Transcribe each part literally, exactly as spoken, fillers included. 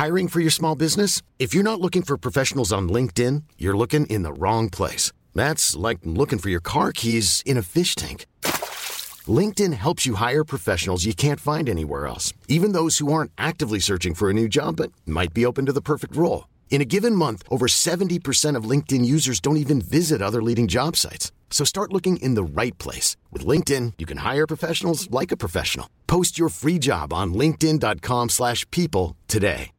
Hiring for your small business? If you're not looking for professionals on LinkedIn, you're looking in the wrong place. That's like looking for your car keys in a fish tank. LinkedIn helps you hire professionals you can't find anywhere else, even those who aren't actively searching for a new job but might be open to the perfect role. In a given month, over seventy percent of LinkedIn users don't even visit other leading job sites. So start looking in the right place. With LinkedIn, you can hire professionals like a professional. Post your free job on linkedin.com slash people today.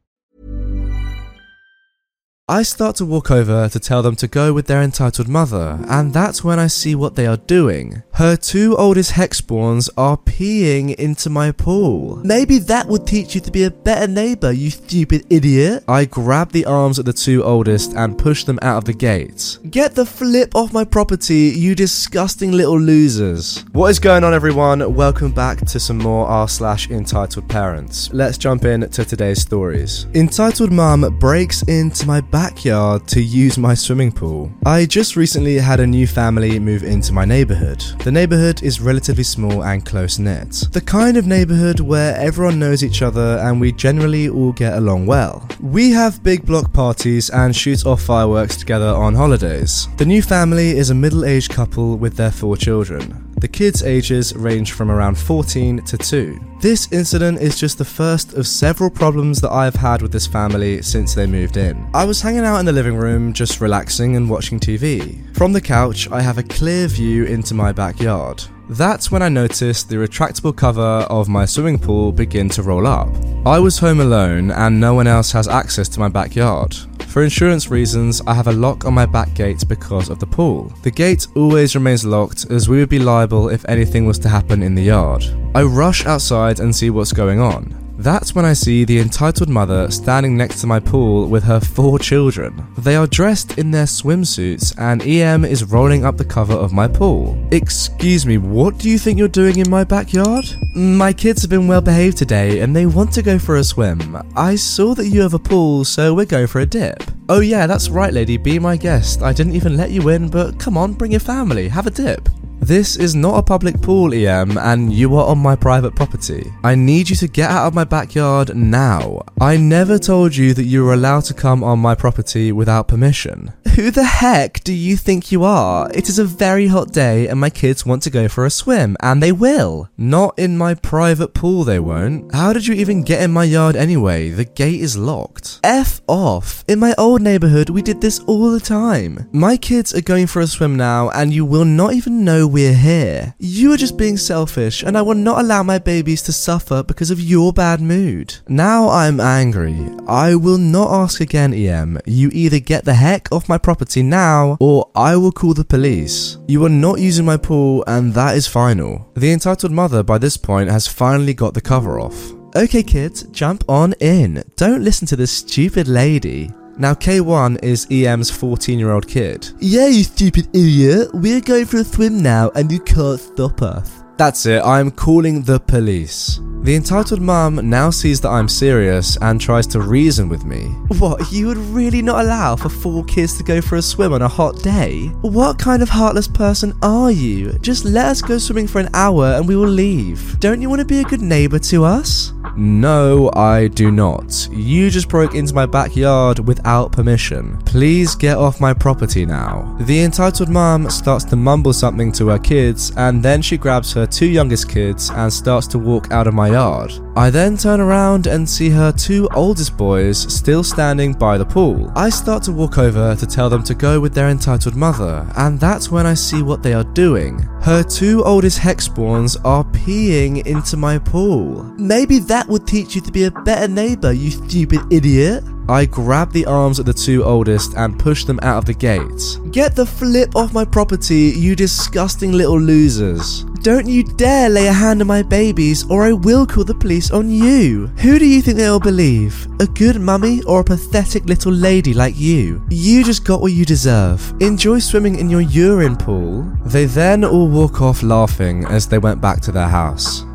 I start to walk over to tell them to go with their entitled mother, and that's when I see what they are doing. Her two oldest Hexspawns are peeing into my pool. Maybe that would teach you to be a better neighbor, you stupid idiot. I grab the arms of the two oldest and push them out of the gate. Get the flip off my property, you disgusting little losers. What is going on, everyone? Welcome back to some more r slash entitled parents. Let's jump in to today's stories. Entitled mum breaks into my backyard to use my swimming pool. I just recently had a new family move into my neighborhood. The neighborhood is relatively small and close-knit. The kind of neighborhood where everyone knows each other and we generally all get along well. We have big block parties and shoot off fireworks together on holidays. The new family is a middle-aged couple with their four children. The kids' ages range from around fourteen to two. This incident is just the first of several problems that I've had with this family since they moved in. I was hanging out in the living room, just relaxing and watching T V. From the couch, I have a clear view into my backyard. That's when I noticed the retractable cover of my swimming pool begin to roll up. I was home alone and no one else has access to my backyard. For insurance reasons, I have a lock on my back gate because of the pool. The gate always remains locked as we would be liable if anything was to happen in the yard. I rush outside and see what's going on. That's when I see the entitled mother standing next to my pool with her four children. They are dressed in their swimsuits and E M is rolling up the cover of my pool. Excuse me, what do you think you're doing in my backyard? My kids have been well behaved today and they want to go for a swim. I saw that you have a pool, so we're going for a dip. Oh yeah, that's right lady, be my guest. I didn't even let you in, but come on, bring your family, have a dip. This is not a public pool, E M, and you are on my private property. I need you to get out of my backyard now. I never told you that you were allowed to come on my property without permission. Who the heck do you think you are? It is a very hot day and my kids want to go for a swim, and they will. Not in my private pool, they won't. How did you even get in my yard anyway? The gate is locked. F off. In my old neighborhood, we did this all the time. My kids are going for a swim now, and you will not even know we're here. You are just being selfish, and I will not allow my babies to suffer because of your bad mood. Now I'm angry. I will not ask again, E M. You either get the heck off my property now, or I will call the police. You are not using my pool, and that is final. The entitled mother by this point has finally got the cover off. Okay kids, jump on in. Don't listen to this stupid lady. Now K one is E M's fourteen year old kid. Yeah, you stupid idiot, we're going for a swim now and you can't stop us. That's it, I'm calling the police. The entitled mum now sees that I'm serious and tries to reason with me. What, you would really not allow for four kids to go for a swim on a hot day? What kind of heartless person are you? Just let us go swimming for an hour and we will leave. Don't you want to be a good neighbour to us? No, I do not. You just broke into my backyard without permission. Please get off my property now. The entitled mum starts to mumble something to her kids, and then she grabs her two youngest kids and starts to walk out of my yard. I then turn around and see her two oldest boys still standing by the pool. I start to walk over to tell them to go with their entitled mother, and that's when I see what they are doing. Her two oldest Hexspawns are peeing into my pool. Maybe that would teach you to be a better neighbor, you stupid idiot. I grab the arms of the two oldest and push them out of the gate. Get the flip off my property, you disgusting little losers. Don't you dare lay a hand on my babies or I will call the police on you. Who do you think they'll believe? A good mummy or a pathetic little lady like you? You just got what you deserve. Enjoy swimming in your urine pool. They then all walk off laughing as they went back to their house.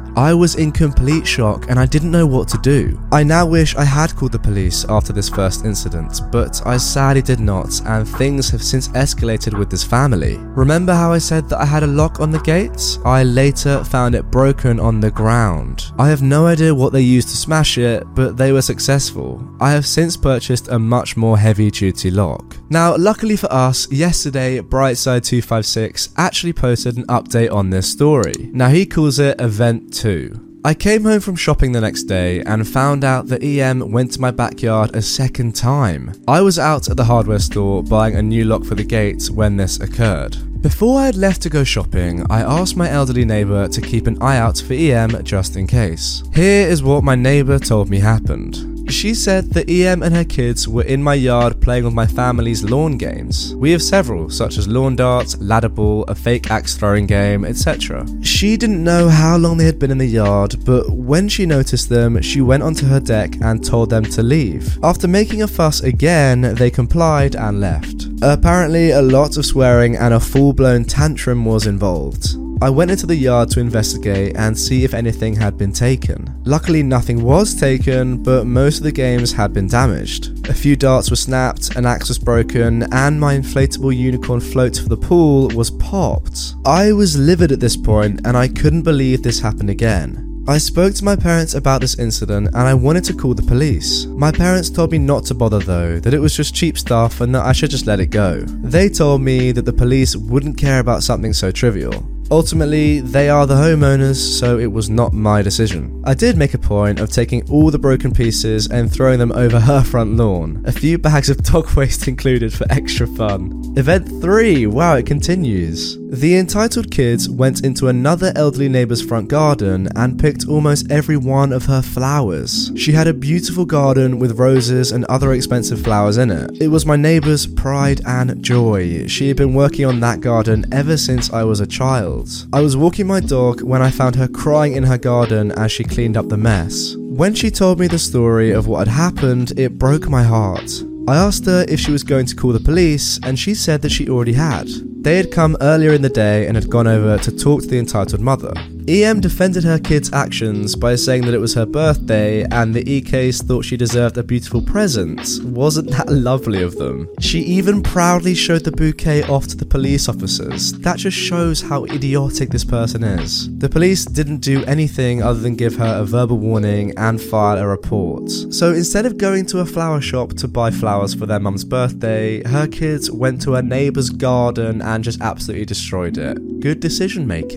I was in complete shock and I didn't know what to do. I now wish I had called the police after this first incident, but I sadly did not, and things have since escalated with this family. Remember how I said that I had a lock on the gates? I later found it broken on the ground. I have no idea what they used to smash it, but they were successful. I have since purchased a much more heavy duty lock. Now, luckily for us, yesterday Brightside two five six actually posted an update on this story. Now he calls it Event two. I came home from shopping the next day and found out that E M went to my backyard a second time. I was out at the hardware store buying a new lock for the gate when this occurred. Before I had left to go shopping, I asked my elderly neighbour to keep an eye out for E M just in case. Here is what my neighbour told me happened. She said that E M and her kids were in my yard playing with my family's lawn games. We have several, such as lawn darts, ladder ball, a fake axe throwing game, et cetera. She didn't know how long they had been in the yard, but when she noticed them, she went onto her deck and told them to leave. After making a fuss again, they complied and left. Apparently, a lot of swearing and a full-blown tantrum was involved. I went into the yard to investigate and see if anything had been taken. Luckily nothing was taken, but most of the games had been damaged. A few darts were snapped, an axe was broken, and my inflatable unicorn float for the pool was popped. I was livid at this point and I couldn't believe this happened again. I spoke to my parents about this incident and I wanted to call the police. My parents told me not to bother though, that it was just cheap stuff and that I should just let it go. They told me that the police wouldn't care about something so trivial. Ultimately, they are the homeowners, so it was not my decision. I did make a point of taking all the broken pieces and throwing them over her front lawn. A few bags of dog waste included for extra fun. Event three, wow, it continues. The entitled kids went into another elderly neighbour's front garden and picked almost every one of her flowers. She had a beautiful garden with roses and other expensive flowers in it. It was my neighbour's pride and joy. She had been working on that garden ever since I was a child. I was walking my dog when I found her crying in her garden as she cleaned up the mess. When she told me the story of what had happened, it broke my heart. I asked her if she was going to call the police, and she said that she already had. They had come earlier in the day and had gone over to talk to the entitled mother. E M defended her kids' actions by saying that it was her birthday and the E Ks thought she deserved a beautiful present. Wasn't that lovely of them? She even proudly showed the bouquet off to the police officers. That just shows how idiotic this person is. The police didn't do anything other than give her a verbal warning and file a report. So instead of going to a flower shop to buy flowers for their mum's birthday, her kids went to a neighbour's garden and just absolutely destroyed it. Good decision making.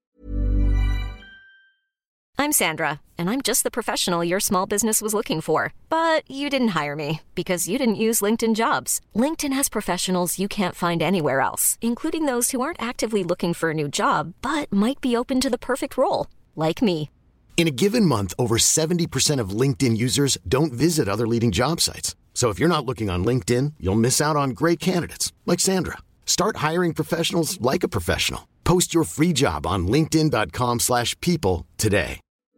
I'm Sandra, and I'm just the professional your small business was looking for. But you didn't hire me because you didn't use LinkedIn Jobs. LinkedIn has professionals you can't find anywhere else, including those who aren't actively looking for a new job, but might be open to the perfect role, like me. In a given month, over seventy percent of LinkedIn users don't visit other leading job sites. So if you're not looking on LinkedIn, you'll miss out on great candidates like Sandra. Start hiring professionals like a professional. Post your free job on linkedin dot com slash people today.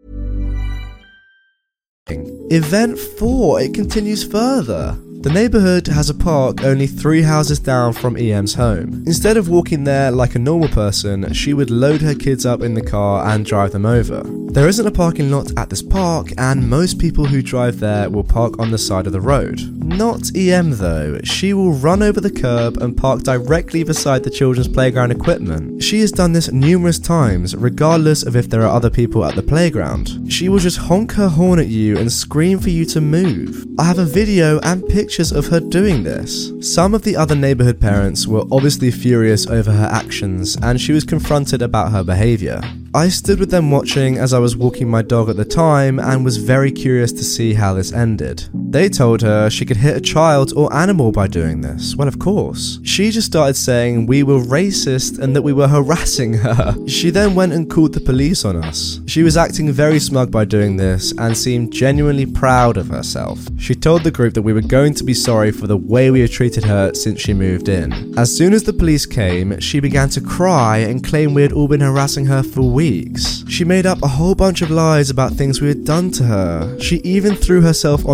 Event four, it continues further. The neighbourhood has a park only three houses down from E M's home. Instead of walking there like a normal person, she would load her kids up in the car and drive them over. There isn't a parking lot at this park, and most people who drive there will park on the side of the road. Not E M though. She will run over the curb and park directly beside the children's playground equipment. She has done this numerous times, regardless of if there are other people at the playground. She will just honk her horn at you and scream for you to move. I have a video and pictures of her doing this. Some of the other neighbourhood parents were obviously furious over her actions, and she was confronted about her behaviour. I stood with them watching as I was walking my dog at the time and was very curious to see how this ended. They told her she could hit a child or animal by doing this. Well, of course. She just started saying we were racist and that we were harassing her. She then went and called the police on us. She was acting very smug by doing this and seemed genuinely proud of herself. She told the group that we were going to be sorry for the way we had treated her since she moved in. As soon as the police came, she began to cry and claim we had all been harassing her for weeks. She made up a whole bunch of lies about things we had done to her. She even threw herself on the ground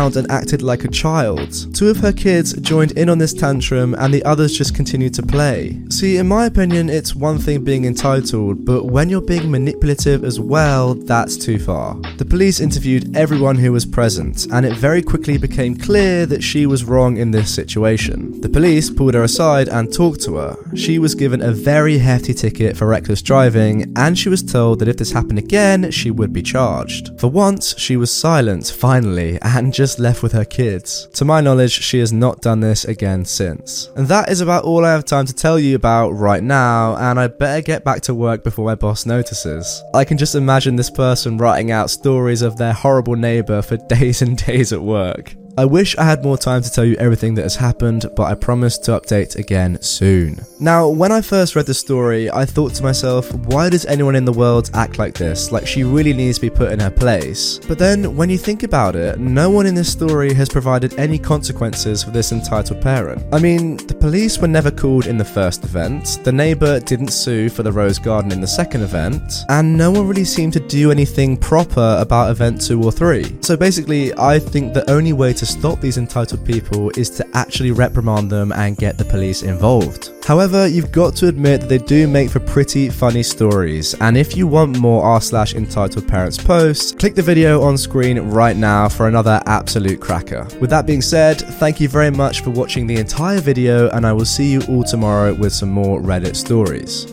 around and acted like a child. Two of her kids joined in on this tantrum and the others just continued to play. See, in my opinion, it's one thing being entitled, but when you're being manipulative as well, that's too far. The police interviewed everyone who was present, and it very quickly became clear that she was wrong in this situation. The police pulled her aside and talked to her. She was given a very hefty ticket for reckless driving, and she was told that if this happened again, she would be charged. For once, she was silent, finally, and just left with her kids. To my knowledge, she has not done this again since. And that is about all I have time to tell you about right now, and I better get back to work before my boss notices. I can just imagine this person writing out stories of their horrible neighbour for days and days at work. I wish I had more time to tell you everything that has happened, but I promise to update again soon. Now, when I first read the story, I thought to myself, why does anyone in the world act like this? Like, she really needs to be put in her place. But then, when you think about it, no one in this story has provided any consequences for this entitled parent. I mean, the police were never called in the first event, the neighbour didn't sue for the rose garden in the second event, and no one really seemed to do anything proper about event two or three. So basically, I think the only way to To stop these entitled people is to actually reprimand them and get the police involved. However, you've got to admit that they do make for pretty funny stories, and if you want more r slash entitled parents posts, click the video on screen right now for another absolute cracker. With that being said, thank you very much for watching the entire video, and I will see you all tomorrow with some more Reddit stories.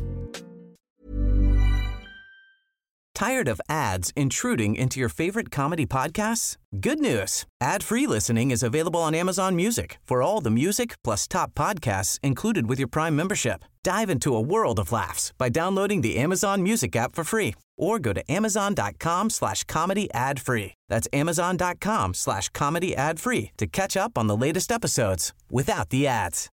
Tired of ads intruding into your favorite comedy podcasts? Good news. Ad-free listening is available on Amazon Music for all the music plus top podcasts included with your Prime membership. Dive into a world of laughs by downloading the Amazon Music app for free or go to amazon.com slash comedy ad free. That's amazon.com slash comedy ad free to catch up on the latest episodes without the ads.